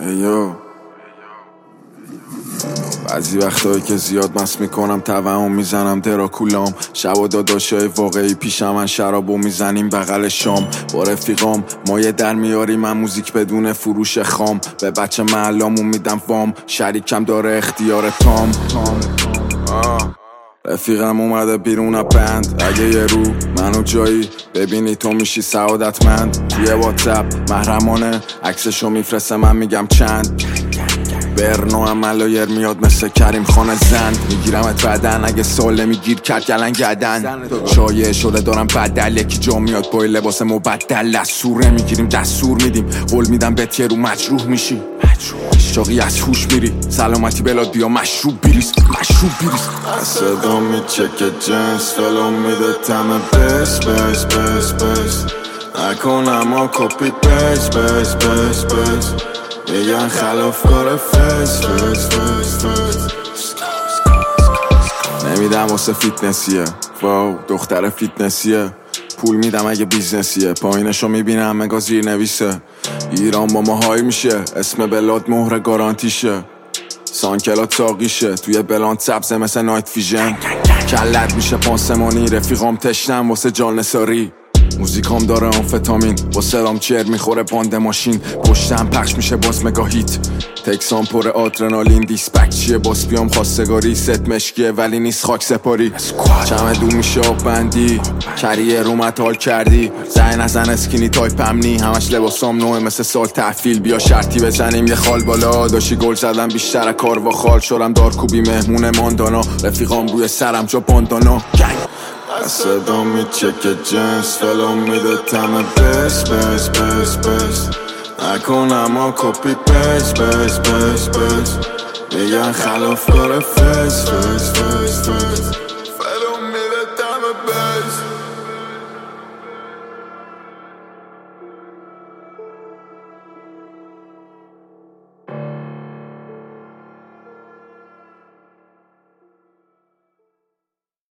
ایو بعضی وقتایی که زیاد مست میکنم توهم میزنم دراکولام شب و داداشای واقعی پیشم من شرابو میزنیم بغل شام با رفیقام مایه در میاریم من موزیک بدون فروش خام به بچه محلامون میدم وام شریکم داره اختیار تام رفیقم اومده بیرون بند اگه یه رو منو جایی ببینی تو میشی سعادتمند توی واتساپ محرمانه عکسشو میفرسته من میگم چند برنو هم ملایر میاد مثل کریم خانه زند میگیرمت بدن اگه ساله میگیر کرد گلن گدن شایع شده دارم بدل یکی جا میاد با لباس مبدل دستور میگیریم دستور میدیم قول میدم بهت یه رو مجروح میشی شاقی از هوش میری سلامتی بلاد بیا مشروب بیریز صدا میچکه جنس فلو میده تمه بس نکنم ها کپی بس میگن خلافکار فس نمیدم واسه فیتنسیه واو دختر فیتنسیه پول میدم اگه بیزنسیه پایینشو میبینم مگا زیر نویسه ایران با ما های میشه اسم بلاد مهر گارانتیشه سانکلات ساقیشه توی بلان سبزه مثل نایت فیژن کلت میشه پانسمانی رفیقام تشنم واسه جان نساری موزیکام داره آمفتامین با صدام چر میخوره باند ماشین پشتم پخش میشه باز مگا هیت تکسام پر آدرنالین دیسپک چیه باز بیام خواستگاری ست مشکیه ولی نیست خاک سپاری چمه دو میشه آب بندی کریه رومت حال کردی زن نزن اسکینی تایپ امنی همش لباسام نوه مثل سال تحفیل بیا شرطی بزنیم یه خال بالا داشی گل زدم بیشتر کار و خال شدم دارکوبی مهمون ماندانا رفیقام روی سرم جا باندانا صدا میچکه جنس فلو میده تمه بس نکنم ها کپی بس میگن خلافکار فس